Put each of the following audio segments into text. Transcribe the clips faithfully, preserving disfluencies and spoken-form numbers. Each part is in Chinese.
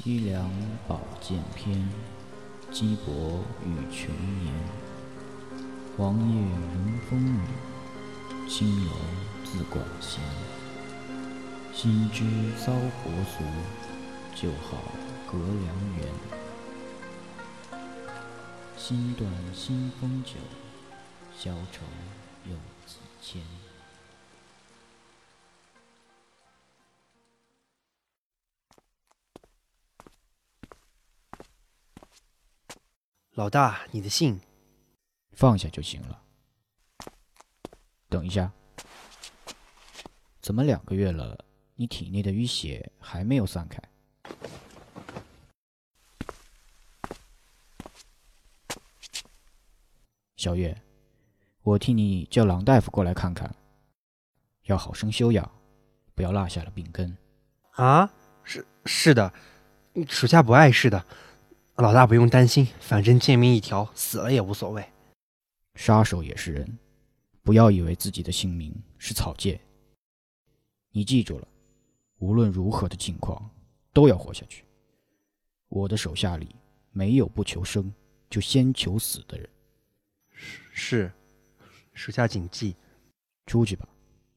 凄凉宝剑篇，鸡帛与穷年。黄叶迎风雨，青楼自管弦。心知遭国俗，就好隔良缘。心断新丰酒，消愁又几千。 老大，你的信。 放下就行了。等一下，怎么两个月了，你体内的淤血还没有散开？小月，我替你叫郎大夫过来看看，要好生休养，不要落下了病根。 啊，是是的，属下不碍事的。老大不用担心，反正贱命一条，死了也无所谓。 杀手也是人，不要以为自己的性命是草芥。你记住了，无论如何的境况，都要活下去。我的手下里没有不求生就先求死的人。 是，属下谨记。 出去吧。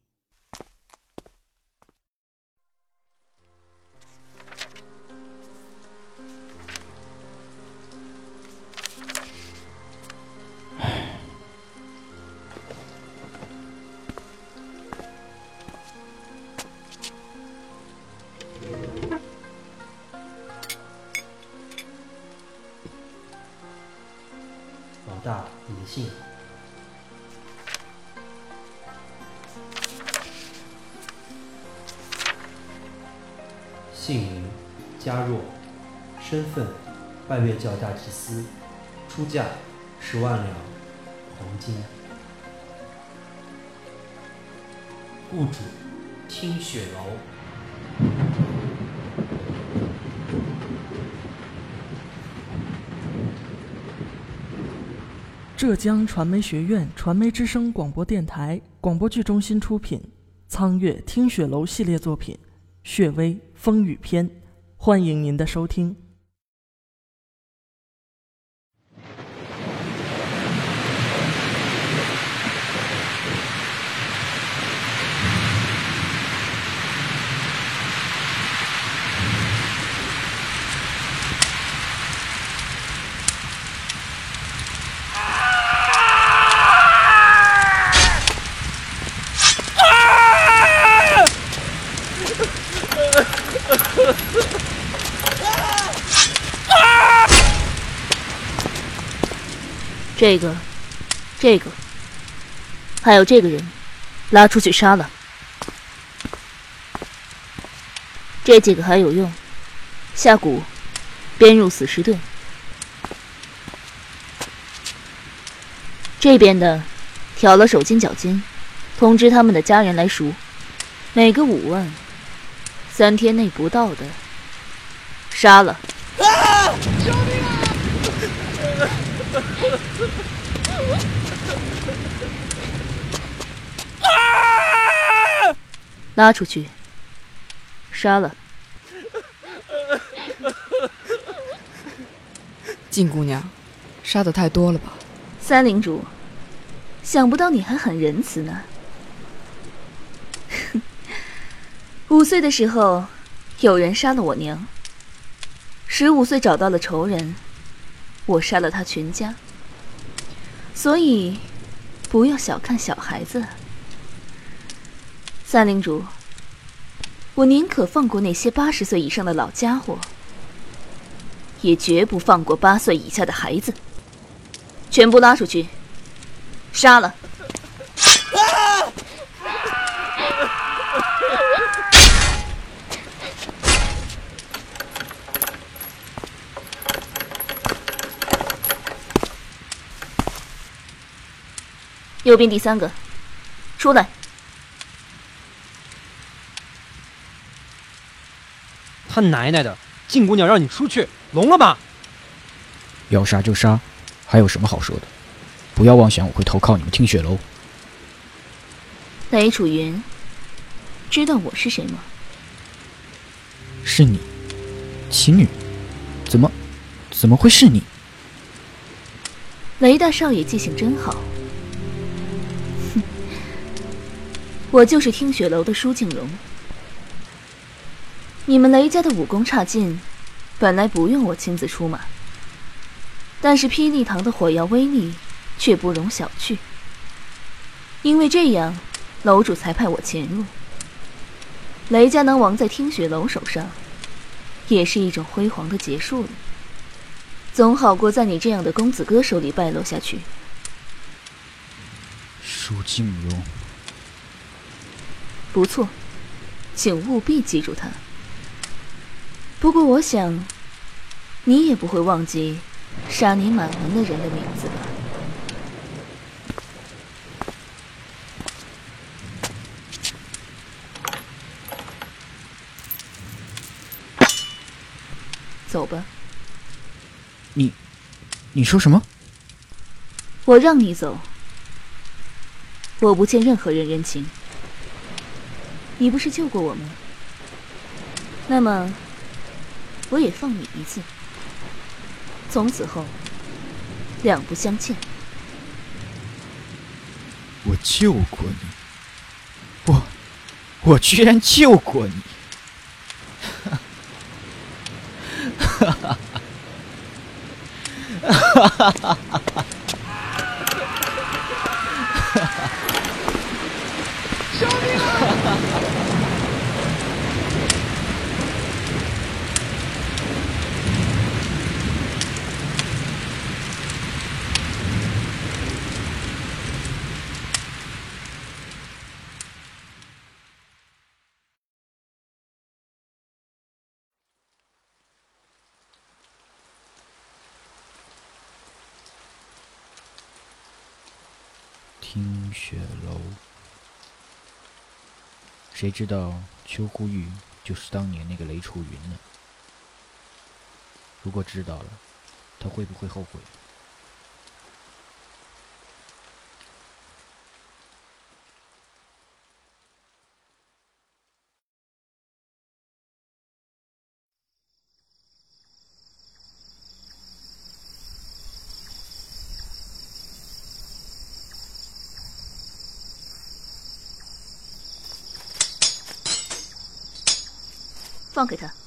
老大，你的信。姓名：嘉若，身份：拜月教大祭司，出价十万两黄金。雇主：听雪楼。 浙江传媒学院传媒之声广播电台广播剧中心出品，苍月听雪楼系列作品《血微风雨篇》，欢迎您的收听。 这个，这个，还有这个人，拉出去杀了。这几个还有用，下蛊，编入死尸队。这边的，挑了手筋脚筋，通知他们的家人来赎，每个五万，三天内不到的，杀了。 啊！救命啊！ 拉出去，杀了。 静姑娘，杀得太多了吧？ 三领主，想不到你还很仁慈呢。五岁的时候，有人杀了我娘。十五岁找到了仇人，我杀了他全家。所以，不要小看小孩子。三领主，我宁可放过那些八十岁以上的老家伙，也绝不放过八岁以下的孩子。全部拉出去，杀了！ 啊！ 右边第三个，出来！ 他奶奶的，静姑娘让你出去，聋了吧？ 要杀就杀，还有什么好说的？不要妄想我会投靠你们听雪楼。 雷楚云，知道我是谁吗？ 是你， 奇女，怎么，怎么会是你？ 雷大少爷记性真好。哼，我就是听雪楼的舒静荣。你们雷家的武功差劲，本来不用我亲自出马，但是霹雳堂的火药威力却不容小觑。因为这样，楼主才派我潜入。雷家能亡在听雪楼手上，也是一种辉煌的结束了，总好过在你这样的公子哥手里败落下去。 舒静荣， 不错，请务必记住他。不过我想，你也不会忘记杀你满门的人的名字吧？走吧。 你，你说什么？ 我让你走，我不欠任何人人情。你不是救过我吗？那么，我也放你一次。从此后，两不相欠。 我救过你，我，我居然救过你！哈哈哈哈哈哈哈哈！ 救命啊！ 听雪楼，谁知道邱忽玉就是当年那个雷楚云呢？如果知道了，他会不会后悔？ 放开他！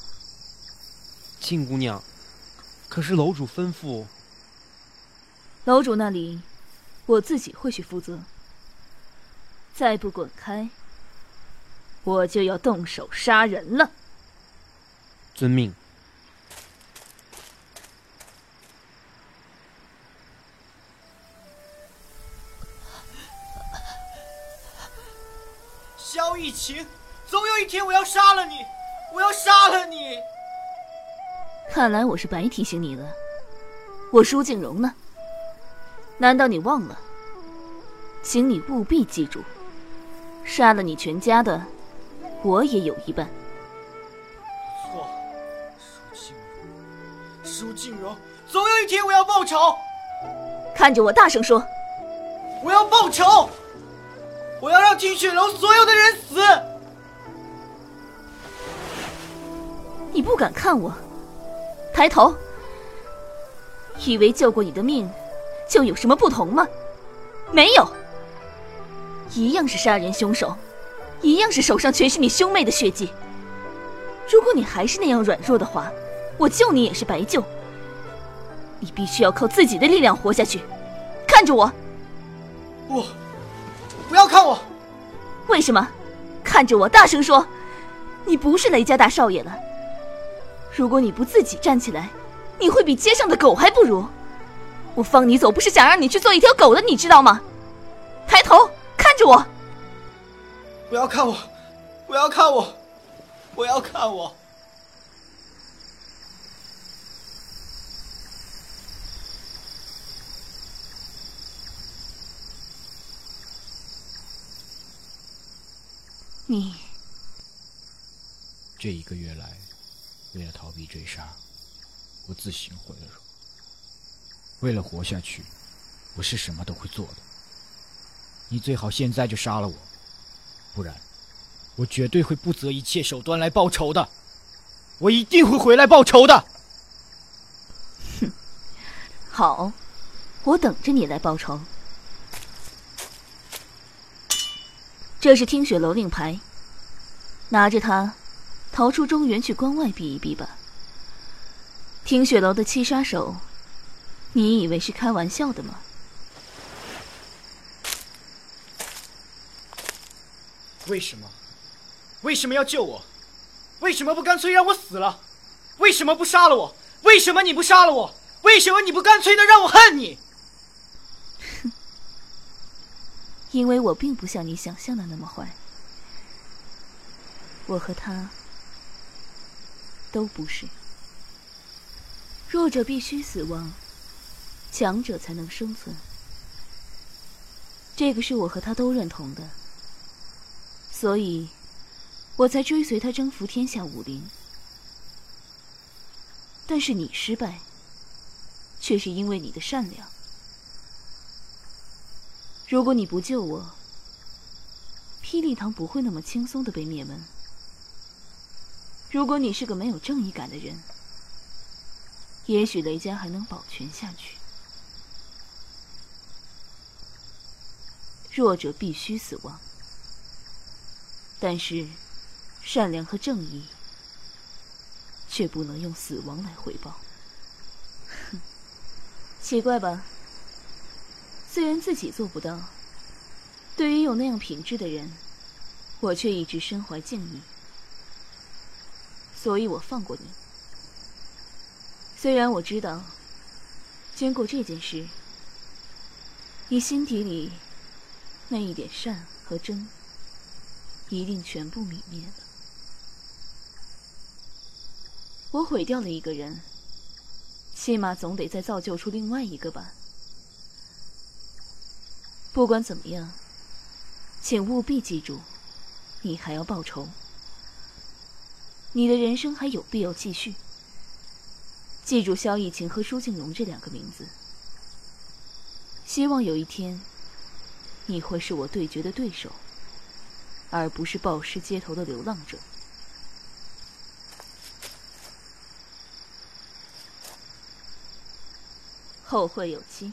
静姑娘，可是楼主吩咐。 楼主那里，我自己会去负责。再不滚开，我就要动手杀人了。 遵命。 萧逸晴，总有一天我要杀了你！我要杀了你！ 看来我是白提醒你了。我舒静荣呢？难道你忘了？请你务必记住，杀了你全家的，我也有一半。 错，舒静荣，舒静荣，总有一天我要报仇！ 看着我大声说！ 我要报仇！我要让听雪楼所有的人死！ 你不敢看我，抬头。以为救过你的命，就有什么不同吗？没有，一样是杀人凶手，一样是手上全是你兄妹的血迹。如果你还是那样软弱的话，我救你也是白救。你必须要靠自己的力量活下去。看着我。 不，不要看我。 为什么？看着我，大声说。你不是雷家大少爷了。如果你不自己站起来，你会比街上的狗还不如。我放你走，不是想让你去做一条狗的，你知道吗？抬头看着我。 不要看我，不要看我，不要看我。 你这一个月来，为了逃避追杀，我自行毁了容。为了活下去，我是什么都会做的。你最好现在就杀了我，不然我绝对会不择一切手段来报仇的。 我一定会回来报仇的。 哼，好，我等着你来报仇。这是听雪楼令牌，拿着它逃出中原去关外避一避吧。听雪楼的七杀手，你以为是开玩笑的吗？ 为什么？为什么要救我？为什么不干脆让我死了？为什么不杀了我？为什么你不杀了我？为什么你不干脆的让我恨你？ 哼，因为我并不像你想象的那么坏。我和他都不是。弱者必须死亡，强者才能生存。这个是我和他都认同的，所以我才追随他征服天下武林。但是你失败，却是因为你的善良。如果你不救我，霹雳堂不会那么轻松地被灭门。如果你是个没有正义感的人，也许雷家还能保全下去。弱者必须死亡，但是善良和正义却不能用死亡来回报。哼，奇怪吧？虽然自己做不到，对于有那样品质的人，我却一直身怀敬意，所以我放过你。虽然我知道，经过这件事，你心底里那一点善和真一定全部泯灭了。我毁掉了一个人，起码总得再造就出另外一个吧。不管怎么样，请务必记住，你还要报仇。你的人生还有必要继续。记住萧逸晴和舒静荣这两个名字。希望有一天，你会是我对决的对手，而不是暴尸街头的流浪者。后会有期。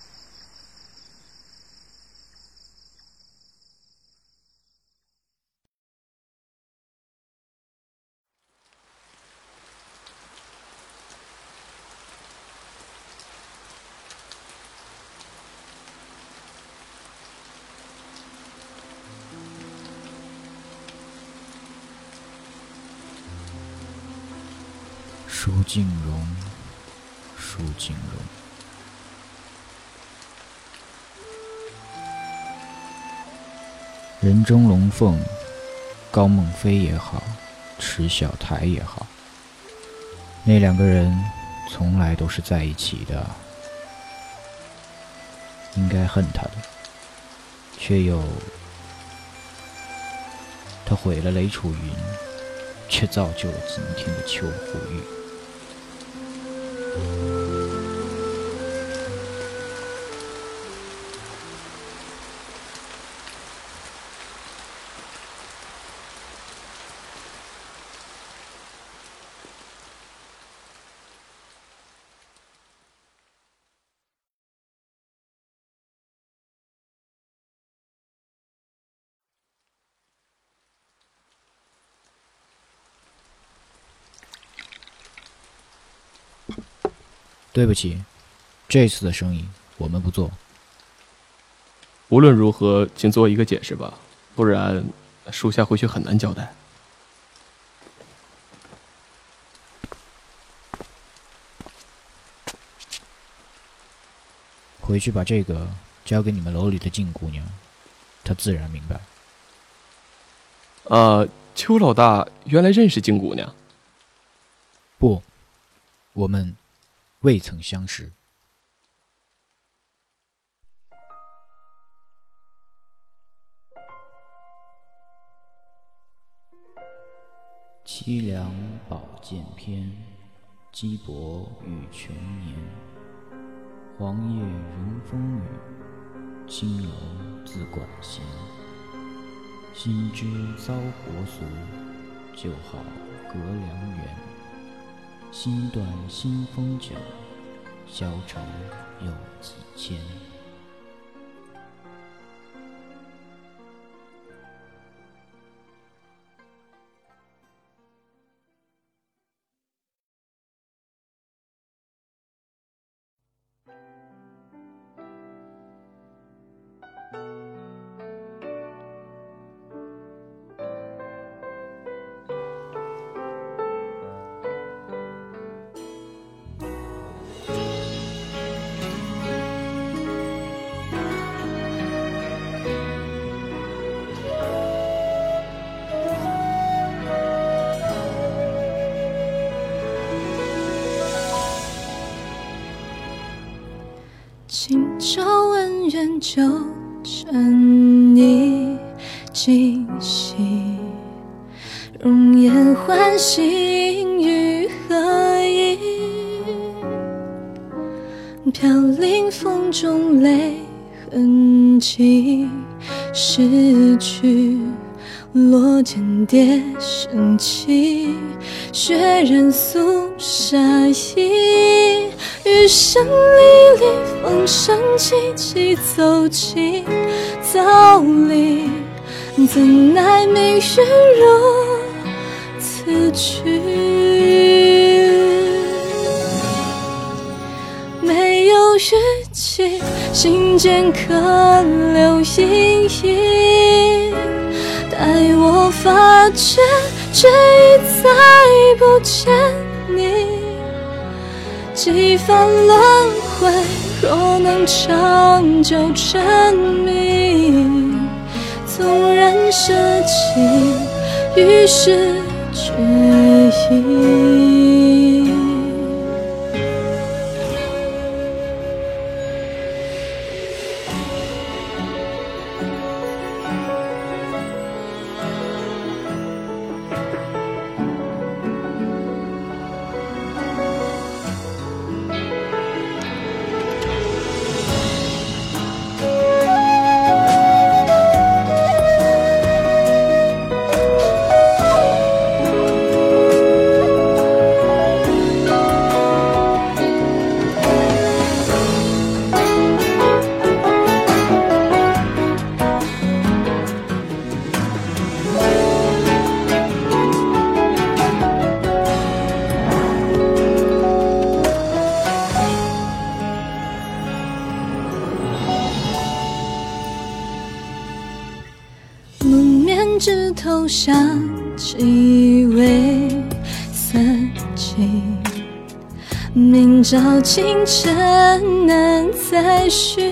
舒静荣，舒静荣。人中龙凤，高梦飞也好，池小台也好，那两个人从来都是在一起的。应该恨他的，却又他毁了雷楚云，却造就了今天的邱虎玉。对不起，这次的生意我们不做。 无论如何，请做一个解释吧，不然属下回去很难交代。 回去把这个交给你们楼里的静姑娘，她自然明白。 啊，邱老大原来认识静姑娘？ 不，我们未曾相识。凄凉宝剑篇，鸡伯与穷年。黄叶迎风雨，青楼自管弦。心知遭国俗，就好隔良缘。心断新风酒，消愁又几千。 今朝恩怨纠缠你今夕，容颜唤醒于何意？飘零风中泪痕迹，逝去落间蝶升起，血染肃杀意。余生历历风声凄凄，走进道理，怎奈命运如此去。没有语气，心间可留阴影，待我发觉，却已再不见你。几番轮回，若能长久沉迷，纵然舍弃，于是决意。枝头上几微散尽，明朝清晨难再续，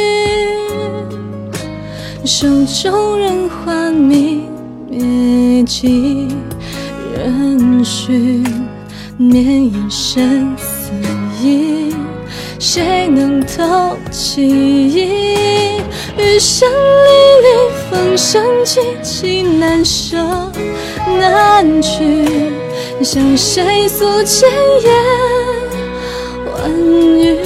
手中人花明灭迹，人寻绵延生死意，谁能透其意？余生历历风声凄凄，难舍难去，向谁诉千言万语？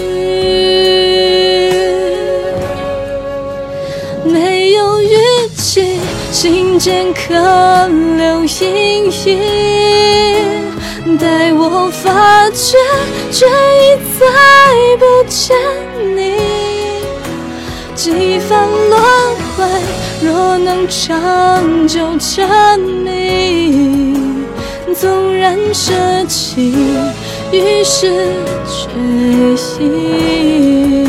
没有语气，心间可留阴影，待我发觉，却已再不见你。几番轮回，若能长久沉迷，纵然舍弃，于是决意。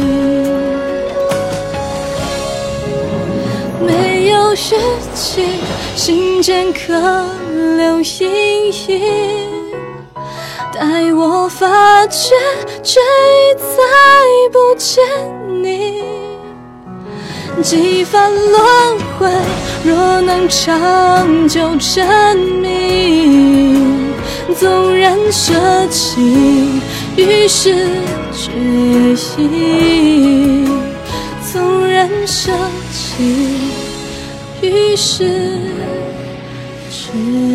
没有语气，心间可留阴影，待我发觉，却已再不见你。几番轮回，若能长久沉迷，纵然舍弃，于是决意。纵然舍弃，于是决意。